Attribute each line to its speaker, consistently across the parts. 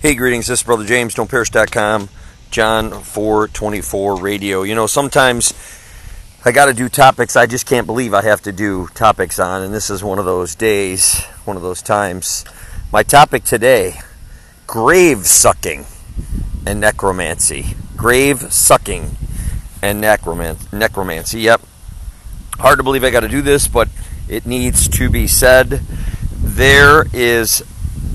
Speaker 1: Hey, greetings. This is Brother James, don'tperish.com, John 4:24 radio. You know, sometimes I got to do topics I just can't believe I have to do topics on, and this is one of those days, one of those times. My topic today, grave sucking and necromancy. Grave sucking and necromancy. Yep. Hard to believe I got to do this, but it needs to be said. There is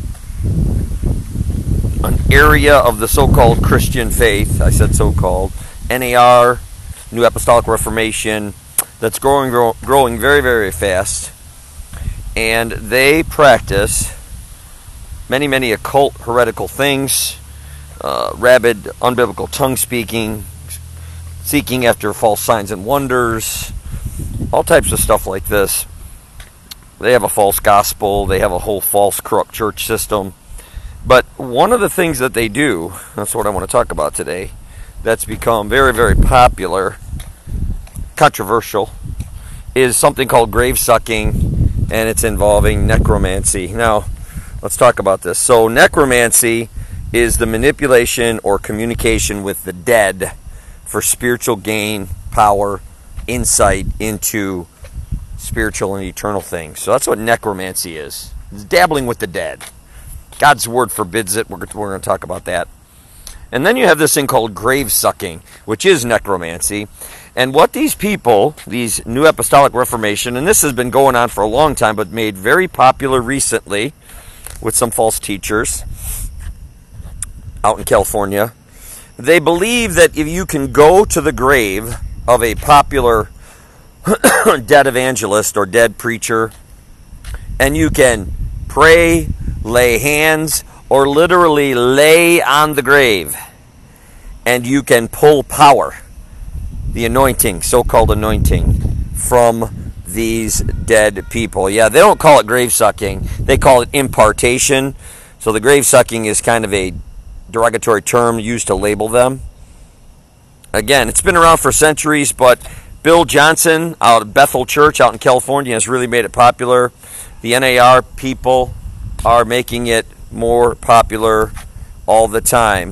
Speaker 1: an area of the so-called Christian faith, I said so-called, NAR, New Apostolic Reformation, that's growing very, very fast, and they practice many, many occult, heretical things, rabid, unbiblical tongue-speaking, seeking after false signs and wonders, all types of stuff like this. They have a false gospel, they have a whole false, corrupt church system. But one of the things that they do, that's what I want to talk about today, that's become very, very popular, controversial, is something called grave sucking, and it's involving necromancy. Now, let's talk about this. So, necromancy is the manipulation or communication with the dead for spiritual gain, power, insight into spiritual and eternal things. So that's what necromancy is. It's dabbling with the dead. God's word forbids it. We're going to talk about that. And then you have this thing called grave sucking, which is necromancy. And what these people, these New Apostolic Reformation, and this has been going on for a long time, but made very popular recently with some false teachers out in California. They believe that if you can go to the grave of a popular dead evangelist or dead preacher, and you can pray, lay hands, or literally lay on the grave, and you can pull power, the anointing, so-called anointing, from these dead people. Yeah, they don't call it grave sucking, they call it impartation. So the grave sucking is kind of a derogatory term used to label them. Again, it's been around for centuries, but Bill Johnson out of Bethel Church out in California has really made it popular. The NAR people are making it more popular all the time.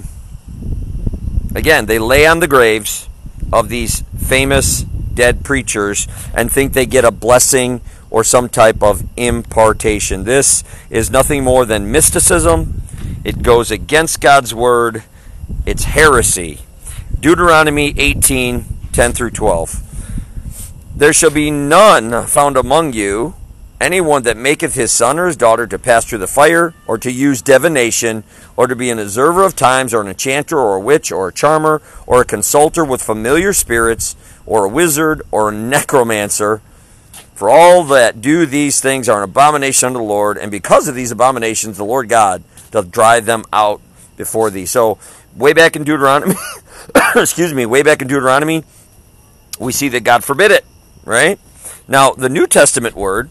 Speaker 1: Again, they lay on the graves of these famous dead preachers and think they get a blessing or some type of impartation. This is nothing more than mysticism. It goes against God's word. It's heresy. Deuteronomy 18:10 through 12. There shall be none found among you, anyone that maketh his son or his daughter to pass through the fire, or to use divination, or to be an observer of times, or an enchanter, or a witch, or a charmer, or a consulter with familiar spirits, or a wizard, or a necromancer. For all that do these things are an abomination unto the Lord, and because of these abominations the Lord God doth drive them out before thee. So, way back in Deuteronomy, way back in Deuteronomy, we see that God forbid it, right? Now, the New Testament word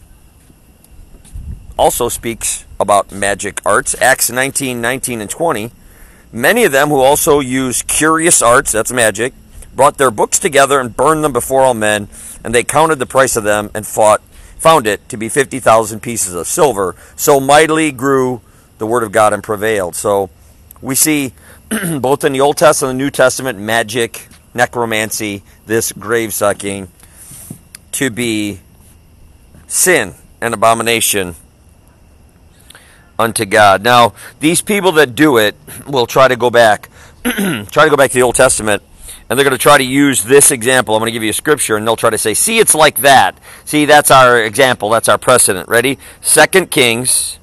Speaker 1: also speaks about magic arts. Acts 19:19 and 20. Many of them who also use curious arts, that's magic, brought their books together and burned them before all men, and they counted the price of them and found it to be 50,000 pieces of silver. So mightily grew the word of God and prevailed. So we see both in the Old Testament and the New Testament magic, necromancy, this grave sucking to be sin and abomination unto God. Now, these people that do it will try to go back to the Old Testament, and they're going to try to use this example. I'm going to give you a scripture, and they'll try to say, see, it's like that. See, that's our example. That's our precedent. Ready? 2 Kings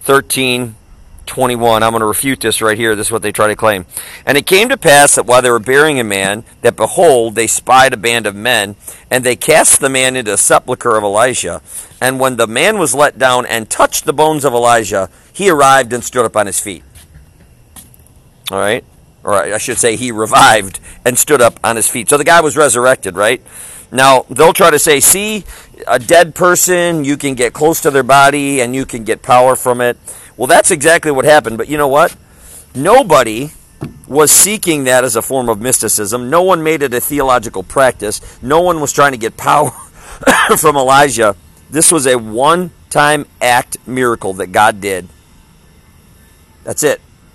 Speaker 1: 13:21. I'm going to refute this right here. This is what they try to claim. And it came to pass that while they were burying a man, that behold, they spied a band of men, and they cast the man into a sepulchre of Elijah. And when the man was let down and touched the bones of Elijah, he arrived and stood up on his feet. All right? Or I should say he revived and stood up on his feet. So the guy was resurrected, right? Now, they'll try to say, see, a dead person, you can get close to their body and you can get power from it. Well, that's exactly what happened. But you know what? Nobody was seeking that as a form of mysticism. No one made it a theological practice. No one was trying to get power from Elijah. This was a one-time act miracle that God did. That's it.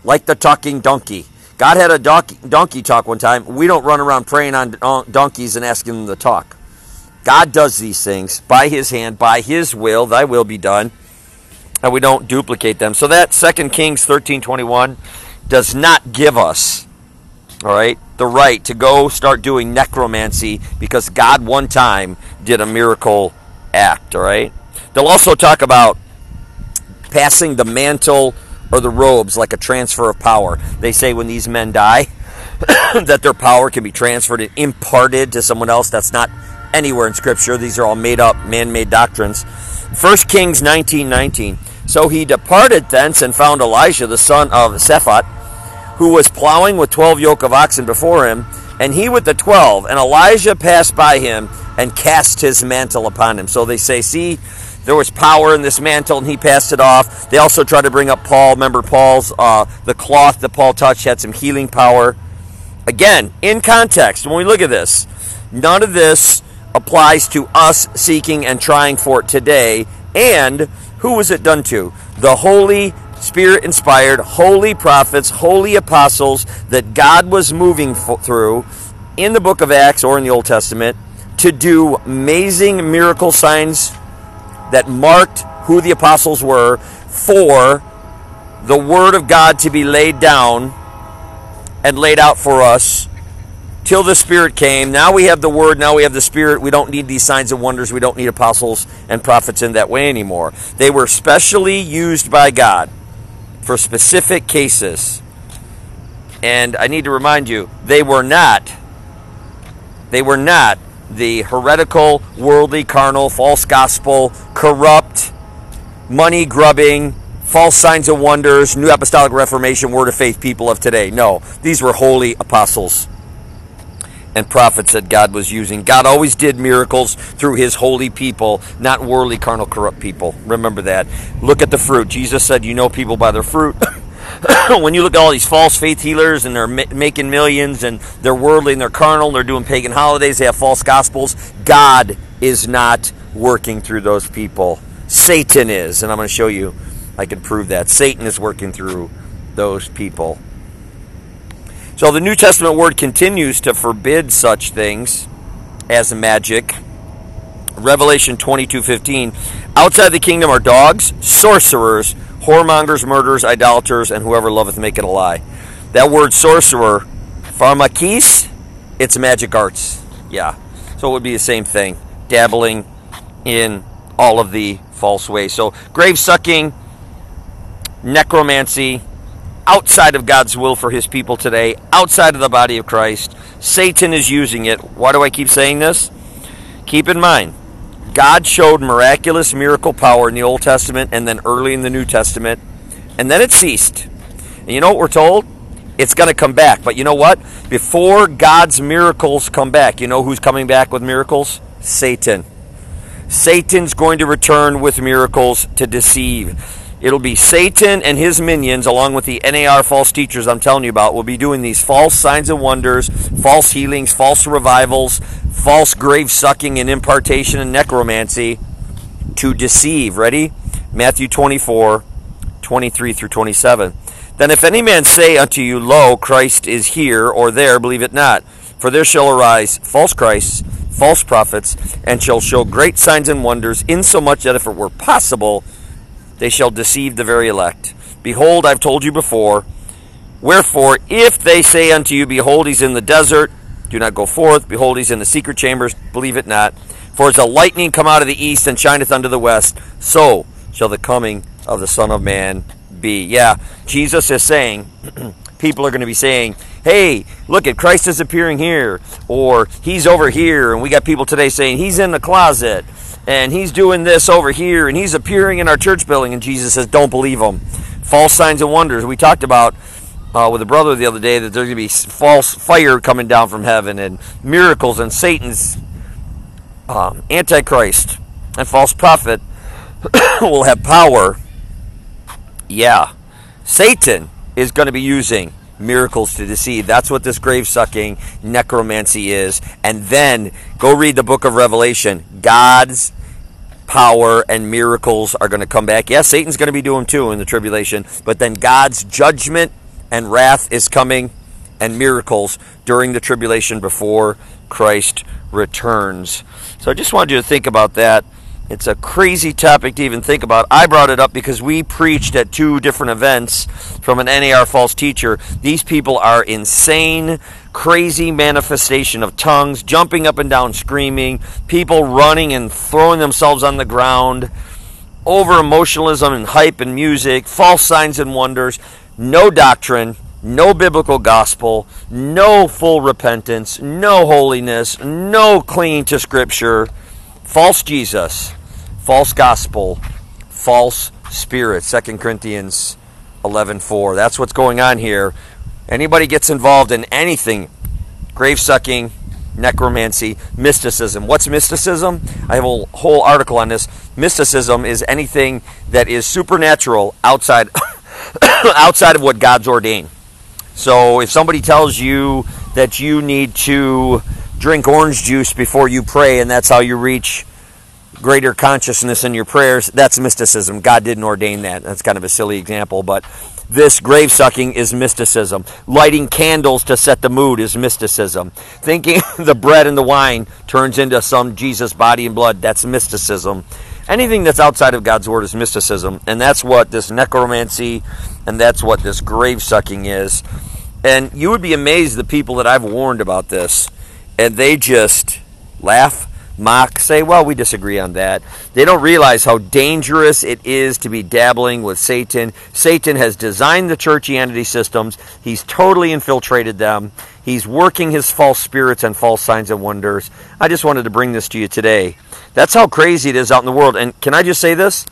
Speaker 1: like the talking donkey. God had a donkey talk one time. We don't run around praying on donkeys and asking them to talk. God does these things by his hand, by his will. Thy will be done. And we don't duplicate them. So that 2 Kings 13:21 does not give us, all right, the right to go start doing necromancy because God one time did a miracle act, all right? They'll also talk about passing the mantle or the robes like a transfer of power. They say when these men die that their power can be transferred and imparted to someone else. That's not anywhere in Scripture. These are all made up, man-made doctrines. 1 Kings 19:19. So he departed thence and found Elijah the son of Shaphat, who was plowing with 12 yoke of oxen before him, and he with the 12. And Elijah passed by him and cast his mantle upon him. So they say, see, there was power in this mantle, and he passed it off. They also try to bring up Paul. Remember Paul's, the cloth that Paul touched had some healing power. Again, in context, when we look at this, none of this applies to us seeking and trying for it today. And who was it done to? The Holy Spirit-inspired, holy prophets, holy apostles that God was moving through in the book of Acts or in the Old Testament to do amazing miracle signs that marked who the apostles were for the Word of God to be laid down and laid out for us till the Spirit came. Now we have the Word, now we have the Spirit. We don't need these signs and wonders. We don't need apostles and prophets in that way anymore. They were specially used by God for specific cases. And I need to remind you, they were not the heretical, worldly, carnal, false gospel, corrupt, money-grubbing, false signs and wonders, New Apostolic Reformation, Word of Faith people of today. No, these were holy apostles and prophets that God was using. God always did miracles through his holy people, not worldly, carnal, corrupt people. Remember that. Look at the fruit. Jesus said, you know people by their fruit. When you look at all these false faith healers and they're making millions and they're worldly and they're carnal and they're doing pagan holidays, they have false gospels, God is not working through those people. Satan is, and I'm going to show you, I can prove that. Satan is working through those people. So the New Testament word continues to forbid such things as magic. Revelation 22:15. Outside the kingdom are dogs, sorcerers, whoremongers, murderers, idolaters, and whoever loveth maketh a lie. That word sorcerer, pharmakis, it's magic arts. Yeah. So it would be the same thing. Dabbling in all of the false ways. So grave sucking, necromancy, outside of God's will for his people today, outside of the body of Christ. Satan is using it. Why do I keep saying this? Keep in mind, God showed miraculous miracle power in the Old Testament and then early in the New Testament, and then it ceased. And you know what we're told? It's going to come back. But you know what? Before God's miracles come back, you know who's coming back with miracles? Satan. Satan's going to return with miracles to deceive. It'll be Satan and his minions, along with the NAR false teachers I'm telling you about, will be doing these false signs and wonders, false healings, false revivals, false grave sucking and impartation and necromancy to deceive. Ready? Matthew 24:23 through 27. Then if any man say unto you, Lo, Christ is here or there, believe it not. For there shall arise false Christs, false prophets, and shall show great signs and wonders, insomuch that if it were possible, they shall deceive the very elect. Behold, I've told you before. Wherefore, if they say unto you, Behold, he's in the desert, do not go forth. Behold, he's in the secret chambers, believe it not. For as the lightning come out of the east and shineth unto the west, so shall the coming of the Son of Man be. Yeah, Jesus is saying, people are going to be saying, hey, look at Christ is appearing here, or he's over here. And we got people today saying, he's in the closet, and he's doing this over here, and he's appearing in our church building. And Jesus says, don't believe him. False signs and wonders. We talked about with a brother the other day that there's going to be false fire coming down from heaven and miracles, and Satan's Antichrist and false prophet will have power. Yeah, Satan is going to be using miracles to deceive. That's what this grave-sucking necromancy is. And then go read the book of Revelation. God's power and miracles are going to come back. Yes, Satan's going to be doing too in the tribulation, but then God's judgment and wrath is coming, and miracles during the tribulation before Christ returns. So I just wanted you to think about that. It's a crazy topic to even think about. I brought it up because we preached at 2 different events from an NAR false teacher. These people are insane, crazy manifestation of tongues, jumping up and down, screaming, people running and throwing themselves on the ground, over emotionalism and hype and music, false signs and wonders, no doctrine, no biblical gospel, no full repentance, no holiness, no clinging to Scripture, false Jesus, false gospel, false spirit. 2 Corinthians 11:4. That's what's going on here. Anybody gets involved in anything, grave-sucking, necromancy, mysticism. What's mysticism? I have a whole article on this. Mysticism is anything that is supernatural outside outside of what God's ordained. So if somebody tells you that you need to drink orange juice before you pray and that's how you reach greater consciousness in your prayers, that's mysticism. God didn't ordain that. That's kind of a silly example, but this grave sucking is mysticism. Lighting candles to set the mood is mysticism. Thinking the bread and the wine turns into some Jesus body and blood, that's mysticism. Anything that's outside of God's word is mysticism, and that's what this necromancy and that's what this grave sucking is. And you would be amazed the people that I've warned about this, and they just laugh, mock, say, well, we disagree on that. They don't realize how dangerous it is to be dabbling with Satan. Satan has designed the churchianity systems. He's totally infiltrated them. He's working his false spirits and false signs and wonders. I just wanted to bring this to you today. That's how crazy it is out in the world. And can I just say this?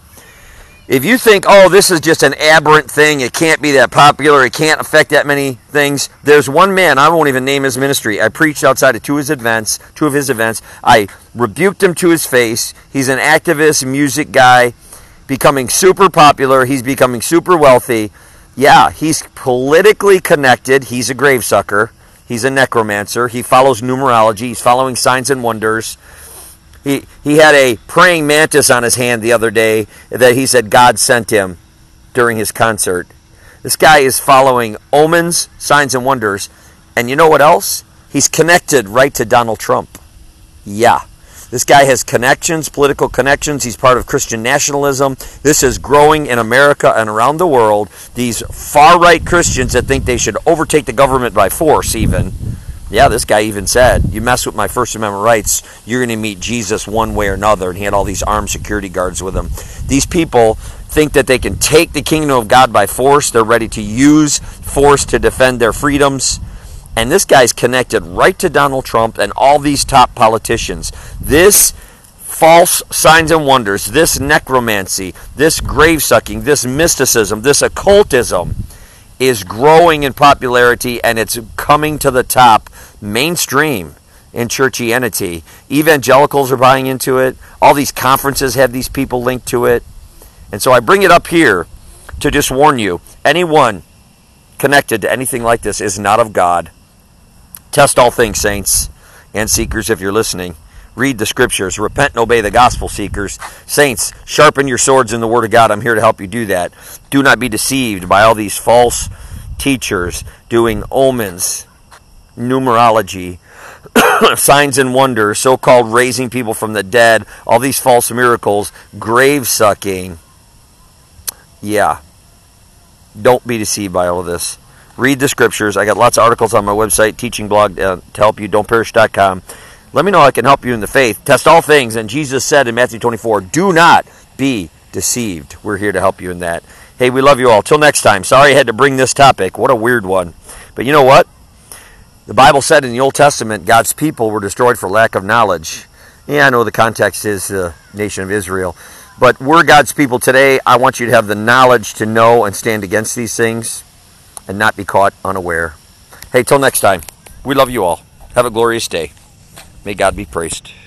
Speaker 1: If you think, oh, this is just an aberrant thing, it can't be that popular, it can't affect that many things, there's one man, I won't even name his ministry. I preached outside of two of his events. I rebuked him to his face. He's an activist, music guy, becoming super popular. He's becoming super wealthy. Yeah, he's politically connected. He's a gravesucker. He's a necromancer. He follows numerology. He's following signs and wonders. He had a praying mantis on his hand the other day that he said God sent him during his concert. This guy is following omens, signs, and wonders. And you know what else? He's connected right to Donald Trump. Yeah. This guy has connections, political connections. He's part of Christian nationalism. This is growing in America and around the world. These far-right Christians that think they should overtake the government by force even. Yeah, this guy even said, you mess with my First Amendment rights, you're going to meet Jesus one way or another. And he had all these armed security guards with him. These people think that they can take the kingdom of God by force. They're ready to use force to defend their freedoms. And this guy's connected right to Donald Trump and all these top politicians. This false signs and wonders, this necromancy, this grave-sucking, this mysticism, this occultism is growing in popularity, and it's coming to the top mainstream in churchianity. Evangelicals are buying into it. All these conferences have these people linked to it. And so I bring it up here to just warn you, anyone connected to anything like this is not of God. Test all things, saints and seekers, if you're listening. Read the scriptures. Repent and obey the gospel, seekers. Saints, sharpen your swords in the word of God. I'm here to help you do that. Do not be deceived by all these false teachers doing omens, numerology, signs and wonders, so-called raising people from the dead, all these false miracles, grave-sucking. Yeah. Don't be deceived by all of this. Read the scriptures. I got lots of articles on my website, teaching blog, to help you, don'tperish.com. Let me know how I can help you in the faith. Test all things. And Jesus said in Matthew 24, do not be deceived. We're here to help you in that. Hey, we love you all. Till next time. Sorry I had to bring this topic. What a weird one. But you know what? The Bible said in the Old Testament, God's people were destroyed for lack of knowledge. Yeah, I know the context is the nation of Israel. But we're God's people today. I want you to have the knowledge to know and stand against these things and not be caught unaware. Hey, till next time. We love you all. Have a glorious day. May God be praised.